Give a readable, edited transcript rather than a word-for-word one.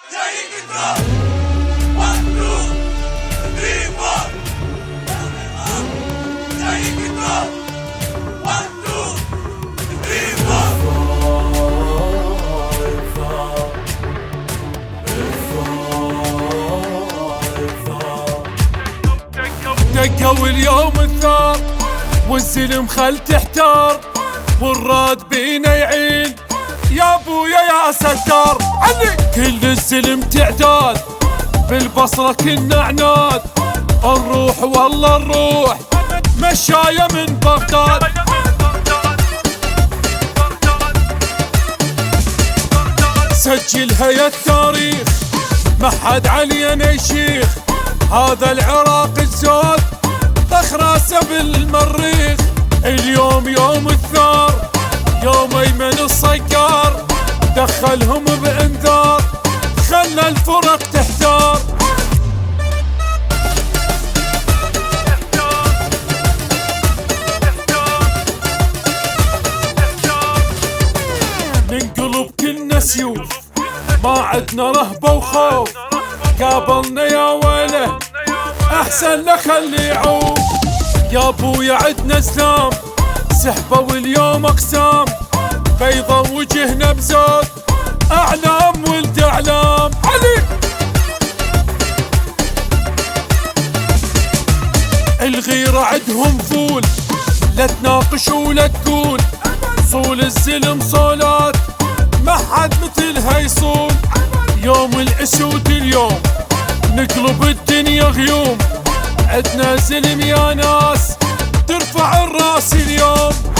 دقوا اليوم الثار والزلم خل تحتار والراد بينا يعين يا ابويا يا ستار علي كل الزلم تعداد بالبصرة كنا عناد الروح والله الروح مشاية من بغداد سجلها يا التاريخ ما حد علينا يشيخ هذا العراق الزود طخ راسه بالمريخ اليوم يوم الثار يوم ايمن الصقار دخلهم بانذار خلى الفرق تحتار ننقلب كنا سيوف ما عدنا رهبة وخوف قابلنا يا ويله احسن له خلي يعوف يا ابويا عدنا اسلام سحبه واليوم اقسام بيضة وجهنا بزود اعلام ولد اعلام علي الغيرة عدهم فول لا تناقش ولا تقول صول الزلم صولات ما حد مثلها يصول يوم الاسود اليوم نقلب الدنيا غيوم عدنا زلم يا ناس ترفع الراس اليوم